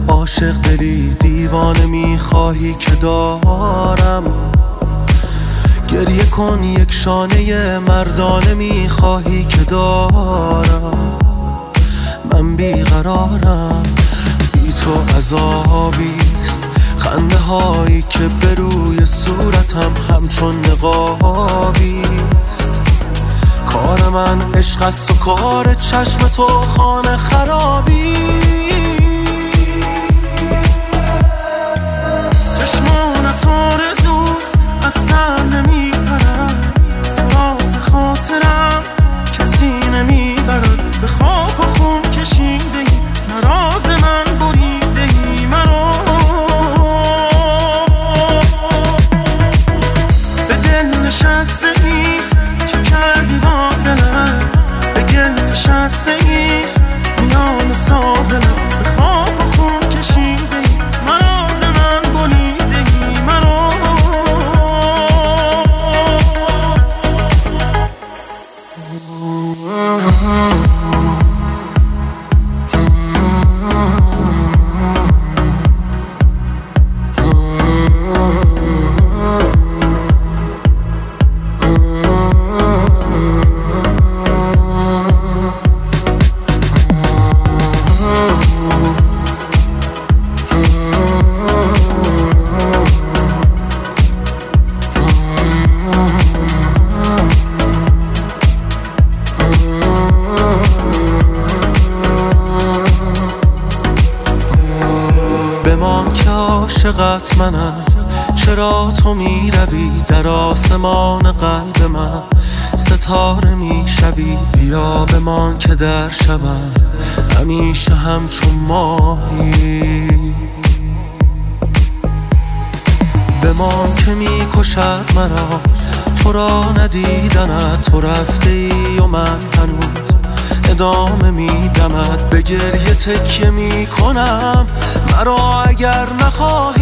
عاشق دلی دیوانه میخواهی که دارم، گریه کن یک شانه مردانه میخواهی که دارم. من بیقرارم، بی تو عذابیست، خنده هایی که به روی صورتم همچون نقابیست. کار من عشق است و کار چشم تو خانه خرابی. چشمانت آرزوست از سر نمیپرد، تو راز خاطرم کسی نمیبرد. به خاک و خون کشیده ای نراز من بریده ای مرا. به دل نشسته ای چه کردی با دلم، به گل نشسته ای میان ساحلم. به خاک و خون کشیده ای نراز من بریده ای مرا. بمان که عاشقت منم، چرا تو می روی در آسمان قلب من، ستاره می شوی. بیا بمان که در شبم همیشه همچون ماهی. بمان که می کشد مرا تو را ندیدنت، تو رفته ای و من هنوز ادامه میدمد. به گریه تکیه میکنم، مرا اگر نخواهی